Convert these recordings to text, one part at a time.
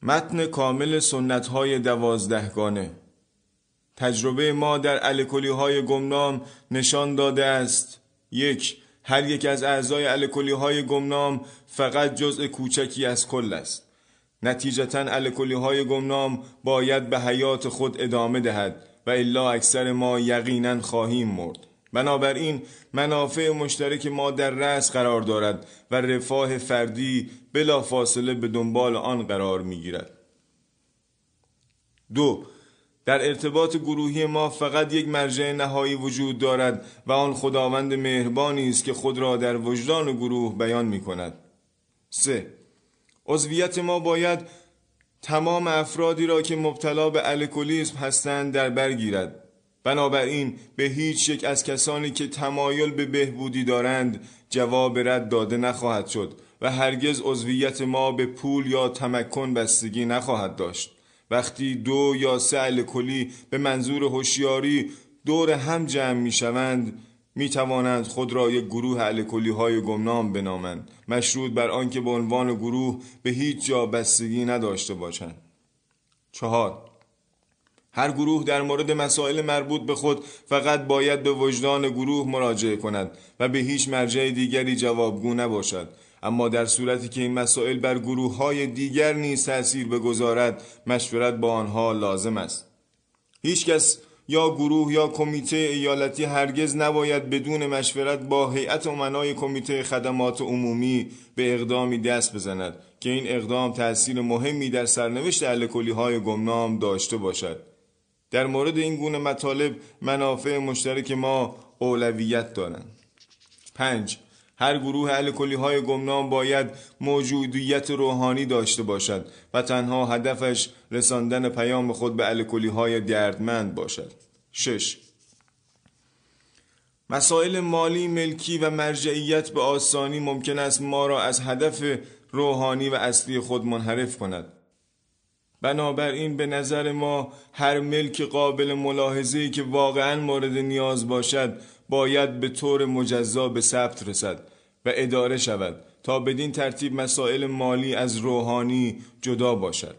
متن کامل سنت‌های 12گانه. تجربه ما در الکلی‌های گمنام نشان داده است: 1. هر یک از اعضای الکلی‌های گمنام فقط جزء کوچکی از کل است. نتیجتاً الکلی‌های گمنام باید به حیات خود ادامه دهد و الا اکثر ما یقیناً خواهیم مرد. بنابراین منافع مشترک ما در رأس قرار دارد و رفاه فردی بلا فاصله به دنبال آن قرار می‌گیرد. 2. در ارتباط گروهی ما فقط یک مرجع نهایی وجود دارد و آن خداوند مهربانی است که خود را در وجدان گروه بیان می‌کند. 3. عضویت ما باید تمام افرادی را که مبتلا به الکلیسم هستند در بر گیرد. بنابراین به هیچ یک از کسانی که تمایل به بهبودی دارند جواب رد داده نخواهد شد و هرگز عضویت ما به پول یا تمکن بستگی نخواهد داشت. وقتی 2 یا 3 الکلی به منظور هوشیاری دور هم جمع می شوند، می توانند خود را یک گروه الکلی های گمنام بنامند، مشروط بر آنکه به عنوان گروه به هیچ جا بستگی نداشته باشند. 4. هر گروه در مورد مسائل مربوط به خود فقط باید به وجدان گروه مراجعه کند و به هیچ مرجع دیگری جوابگو نباشد. اما در صورتی که این مسائل بر گروه‌های دیگر نیز تأثیر بگذارد، مشورت با آنها لازم است. هیچ کس یا گروه یا کمیته ایالتی هرگز نباید بدون مشورت با هیئت امنای کمیته خدمات عمومی به اقدامی دست بزند که این اقدام تأثیر مهمی در سرنوشت الکلی‌های گمنام داشته باشد. در مورد این گونه مطالب منافع مشترک ما اولویت دارند. 5. هر گروه الکلی‌های گمنام باید موجودیت روحانی داشته باشد و تنها هدفش رساندن پیام خود به الکلی‌های دردمند باشد. 6. مسائل مالی، ملکی و مرجعیت به آسانی ممکن است ما را از هدف روحانی و اصلی خود منحرف کند. بنابراین به نظر ما هر ملک قابل ملاحظه‌ای که واقعاً مورد نیاز باشد باید به طور مجزا به ثبت رسد و اداره شود تا بدین ترتیب مسائل مالی از روحانی جدا باشد.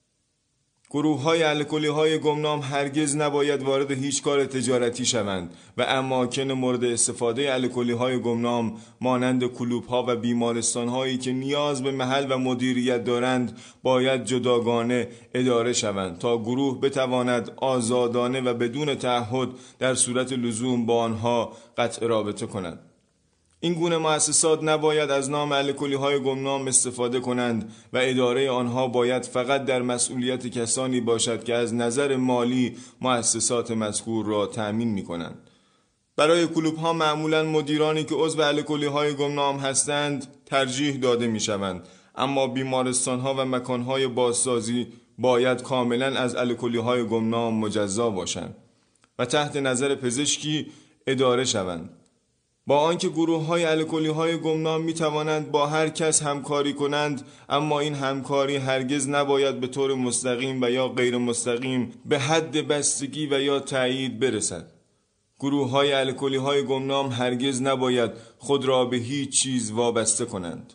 گروه‌های الکلی‌های گمنام هرگز نباید وارد هیچ کار تجارتی شوند و اماکن مورد استفاده الکلی‌های گمنام مانند کلوب‌ها و بیمارستان‌هایی که نیاز به محل و مدیریت دارند باید جداگانه اداره شوند تا گروه بتواند آزادانه و بدون تعهد در صورت لزوم با آنها قطع رابطه کند. این گونه مؤسسات نباید از نام الکلی‌های گمنام استفاده کنند و اداره آنها باید فقط در مسئولیت کسانی باشد که از نظر مالی مؤسسات مذکور را تأمین می‌کنند. برای کلوب‌ها معمولاً مدیرانی که عضو الکلی‌های گمنام هستند ترجیح داده می‌شوند، اما بیمارستان‌ها و مکان‌های بازسازی باید کاملاً از الکلی‌های گمنام مجزا باشند و تحت نظر پزشکی اداره شوند. با آنکه گروه‌های الکلی‌های گمنام می‌توانند با هر کس همکاری کنند، اما این همکاری هرگز نباید به طور مستقیم و یا غیر مستقیم به حد بستگی و یا تایید برسد. گروه‌های الکلی‌های گمنام هرگز نباید خود را به هیچ چیز وابسته کنند.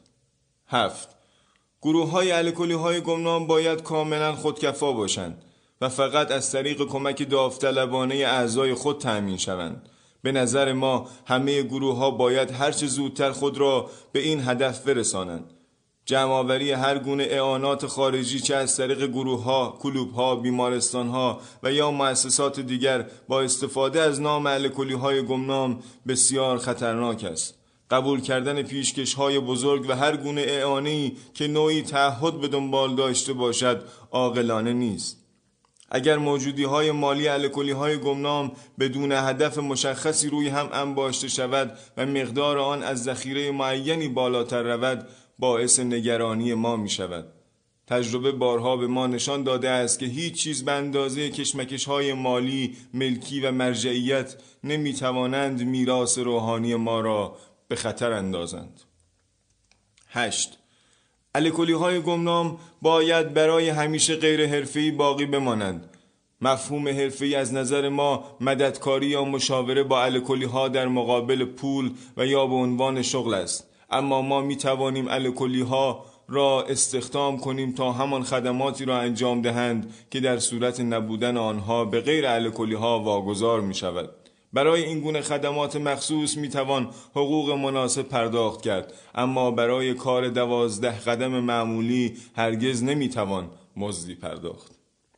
7. گروه‌های الکلی‌های گمنام باید کاملاً خودکفا باشند و فقط از طریق کمک داوطلبانه اعضای خود تأمین شوند. به نظر ما همه گروه‌ها باید هرچه زودتر خود را به این هدف برسانند. جمع‌آوری هر گونه اعانات خارجی چه از طریق گروه‌ها، کلوب‌ها، بیمارستان‌ها و یا مؤسسات دیگر با استفاده از نام الکلی‌های گمنام بسیار خطرناک است. قبول کردن پیشکش‌های بزرگ و هر گونه اعانه‌ای که نوعی تعهد به دنبال داشته باشد عاقلانه نیست. اگر موجودی‌های مالی الکلی‌های گمنام بدون هدف مشخصی روی هم انباشته شود و مقدار آن از ذخیره معینی بالاتر رود، باعث نگرانی ما می شود. تجربه بارها به ما نشان داده است که هیچ چیز به اندازه کشمکش‌های مالی، ملکی و مرجعیت نمی توانند میراث روحانی ما را به خطر اندازند. 8. الکلی‌های گمنام باید برای همیشه غیر حرفه‌ای باقی بمانند. مفهوم حرفه‌ای از نظر ما مددکاری یا مشاوره با الکلی‌ها در مقابل پول و یا به عنوان شغل است، اما ما می توانیم الکلی‌ها را استخدام کنیم تا همان خدماتی را انجام دهند که در صورت نبودن آنها به غیر اهل کلیها واگذار می شود. برای این گونه خدمات مخصوص می توان حقوق مناسب پرداخت کرد، اما برای کار 12 قدم معمولی هرگز نمی توان مزدی پرداخت.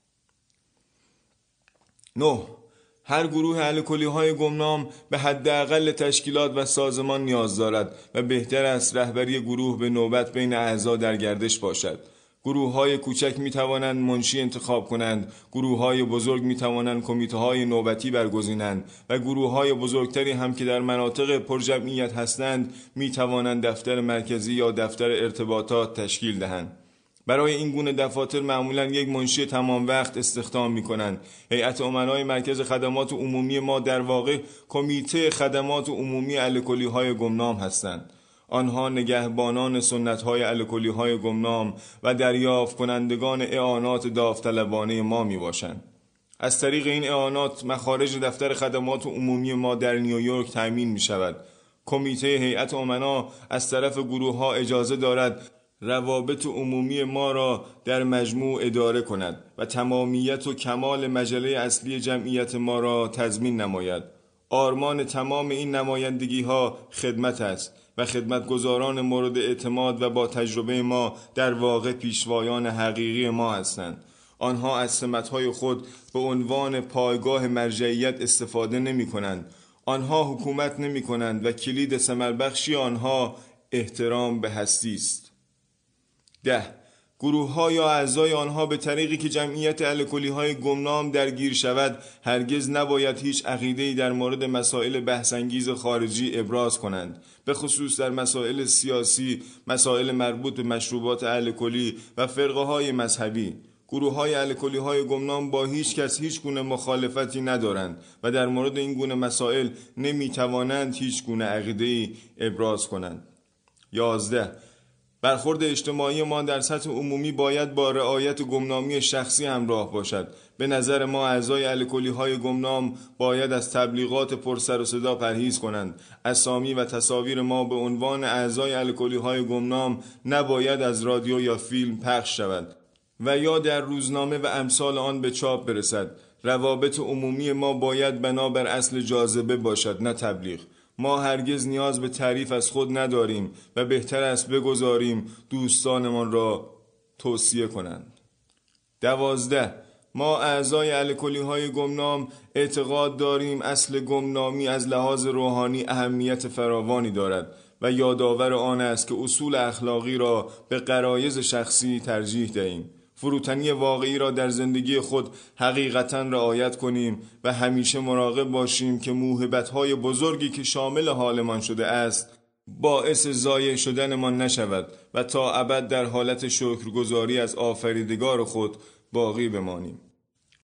9. هر گروه اهل کلیهای گمنام به حداقل تشکیلات و سازمان نیاز دارد و بهتر است رهبری گروه به نوبت بین اعضا در گردش باشد. گروه‌های کوچک می‌توانند منشی انتخاب کنند، گروه‌های بزرگ می‌توانند کمیته‌های نوبتی برگزینند و گروه‌های بزرگتری هم که در مناطق پرجمعیت هستند می‌توانند دفتر مرکزی یا دفتر ارتباطات تشکیل دهند. برای این گونه دفاتر معمولاً یک منشی تمام وقت استخدام می‌کنند. هیئت امنای مرکز خدمات عمومی ما در واقع کمیته خدمات عمومی اهل کلیهای گمنام هستند. آنها نگهبانان سنت‌های اهل کلیهای گمنام و دریافت کنندگان اعانات داوطلبانه ما میباشند. از طریق این اعانات مخارج دفتر خدمات عمومی ما در نیویورک تأمین می شود. کمیته هیئت امنا از طرف گروه‌ها اجازه دارد روابط عمومی ما را در مجموع اداره کند و تمامیت و کمال مجله اصلی جمعیت ما را تضمین نماید. آرمان تمام این نمایندگی ها خدمت است و خدمتگزاران مورد اعتماد و با تجربه ما در واقع پیشوایان حقیقی ما هستند. آنها از سمت‌های خود به عنوان پایگاه مرجعیت استفاده نمی‌کنند. آنها حکومت نمی‌کنند و کلید ثمربخشی آنها احترام به هستی است. 10. گروه‌ها یا اعضای آنها به طریقی که جمعیت اهل کلیهای گمنام درگیر شود هرگز نباید هیچ عقیده‌ای در مورد مسائل بحث‌انگیز خارجی ابراز کنند، به خصوص در مسائل سیاسی، مسائل مربوط به مشروبات اهل کلی و فرقه‌های مذهبی. گروه‌های اهل کلیهای گمنام با هیچ کس هیچ گونه مخالفتی ندارند و در مورد این گونه مسائل نمی‌توانند هیچ گونه عقیده‌ای ابراز کنند. 11. برخورد اجتماعی ما در سطح عمومی باید با رعایت گمنامی شخصی همراه باشد. به نظر ما اعضای اهل کلیهای گمنام باید از تبلیغات پرسر و صدا پرهیز کنند. اسامی و تصاویر ما به عنوان اعضای اهل کلیهای گمنام نباید از رادیو یا فیلم پخش شود و یا در روزنامه و امثال آن به چاپ برسد. روابط عمومی ما باید بنابر اصل جاذبه باشد، نه تبلیغ. ما هرگز نیاز به تعریف از خود نداریم و بهتر است بگذاریم دوستانمان را توصیه کنند. 12. ما اعضای اهل کلیهای گمنام اعتقاد داریم اصل گمنامی از لحاظ روحانی اهمیت فراوانی دارد و یادآور آن است که اصول اخلاقی را به غرایز شخصی ترجیح دهیم. فروتنی واقعی را در زندگی خود حقیقتاً رعایت کنیم و همیشه مراقب باشیم که موهبت‌های بزرگی که شامل حالمان شده است باعث ضایع شدنمان نشود و تا ابد در حالت شکرگزاری از آفریدگار خود باقی بمانیم.